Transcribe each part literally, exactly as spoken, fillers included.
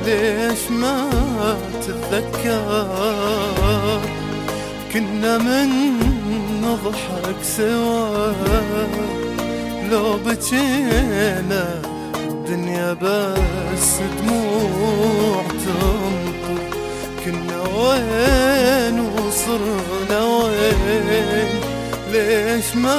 ليش ما تتذكر كنا من نضحك سوا لو بجينا الدنيا بس دموع تمطر كنا وين وصرنا وين ليش ما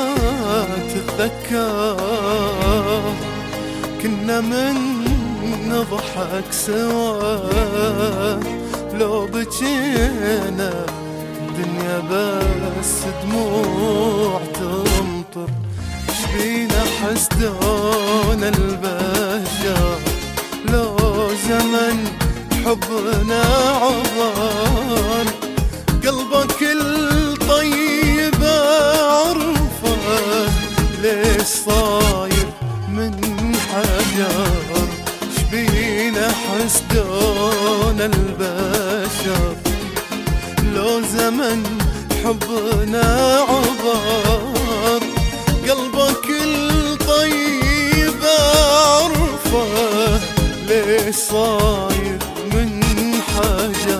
تتذكر كنا من نضحك سوا لو بجينا الدنيا بس دموع تمطر شبينا حسدون البشر لو زمن حبنا عبر قلبك الطيب عرفه ليش صاير من حجر شبينا حسدون البشر لو زمن حبنا عبر قلبك الطيب عرفه ليش صاير من حجر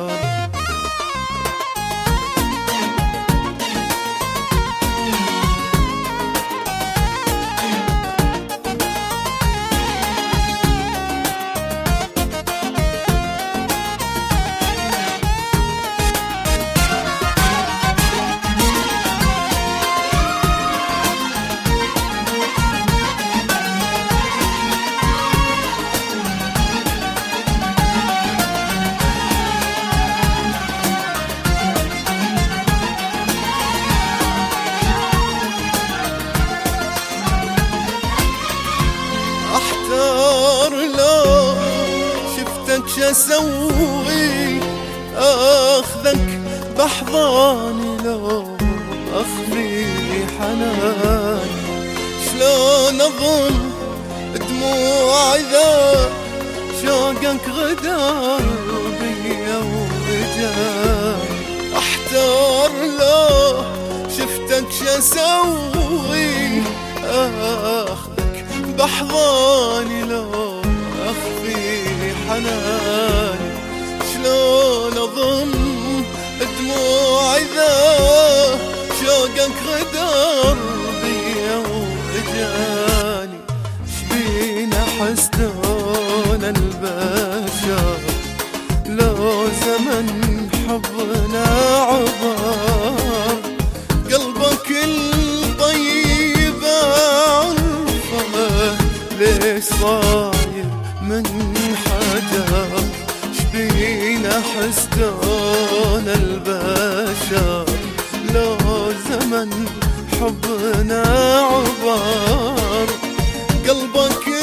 احتار لو شفتك شسوي اخذك بحضاني لو اخفي حناني شلون اظن دموع اذا شوقك غدار بيا ورجاني احتار لو شفتك شسوي اخذك بحضاني لو أخفي حناني شلون أضم دموع إذا شوقك غدر بيا وإجاني شبينا حسدون البشر لو زمن حبنا عبر قلبك الطيب ليش صاير من حجر شبينا حسدون البشر لو زمن حبنا عبر قلبك